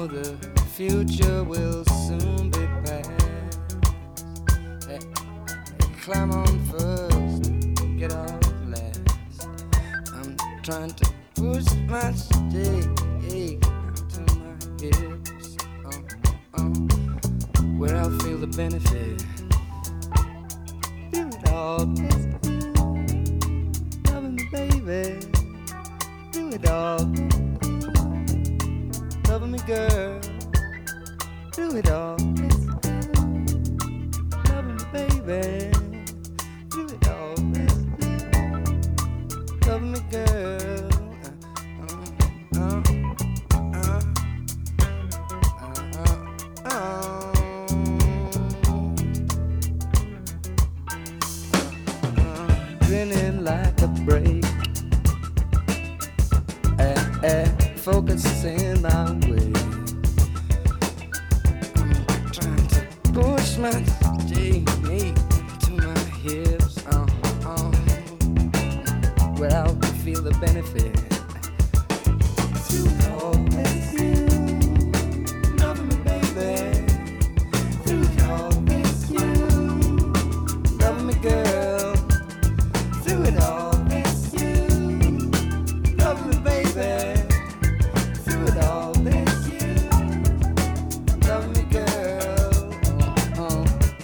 the future will soon be past. Hey, climb on first, get off last. I'm trying to push my stake to my hips, where I feel the benefit. Do it all, loving me, baby. Do it all, loving me, girl. Do it all, loving me, baby. Do it all, loving me, girl. Grinning like a break, focusing my way. I'm trying to push my stake to my hips, where I feel the benefit. To always you, loving me, baby. To always you, loving me, girl. Do it all, miss you, love me, baby. Do it all, miss you, love me, girl.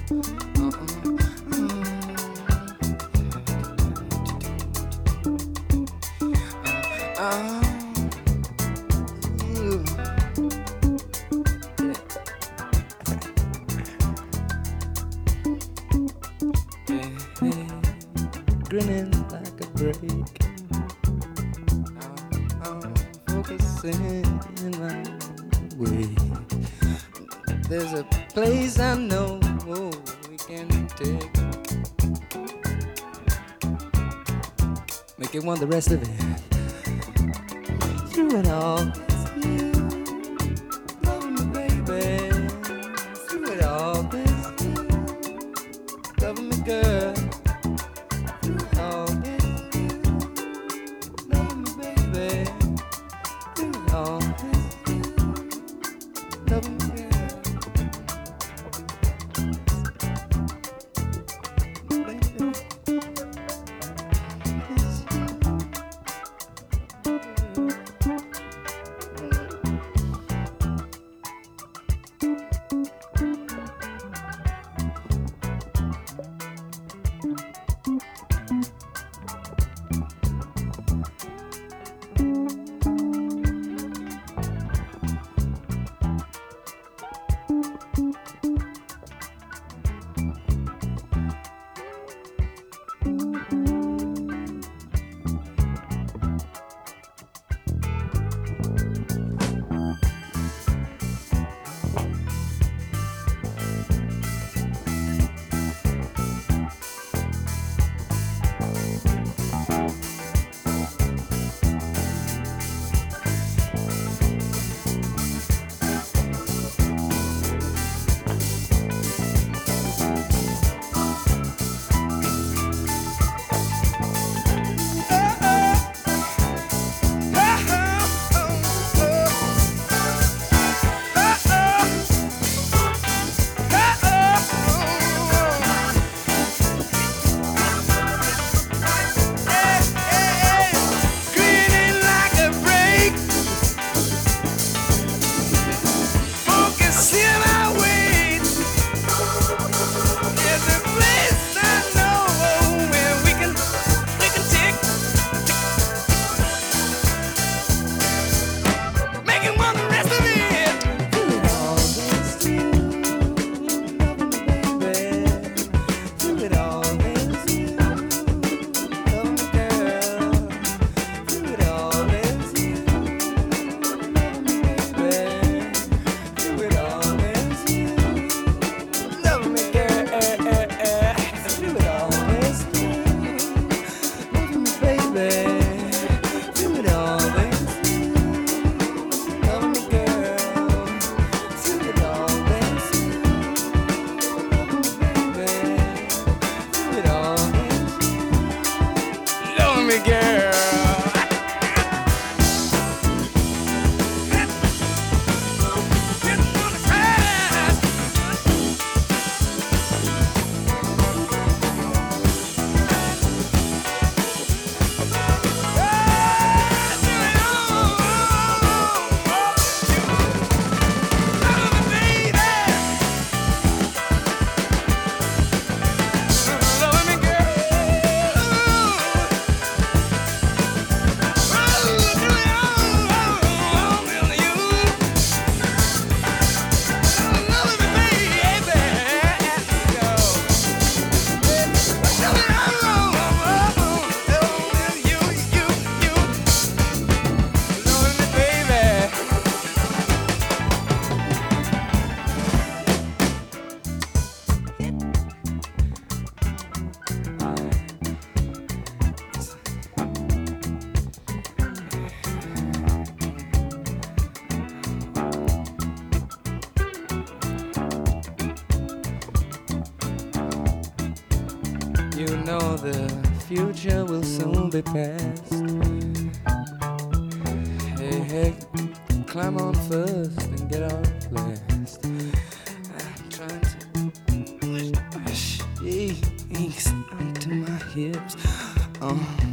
Grinning like a break. I'm focusing my way. There's a place I know we can take. Make it want the rest of it. Through it all, it's you. Loving me, baby. Through it all, it's you. Loving me, girl. Through it all, it's you. Loving me, baby. Through it all, it's you. Loving me, girl. You know the future will soon be past. Hey, hey, climb on first and get off last. I'm trying to push these inks onto my hips.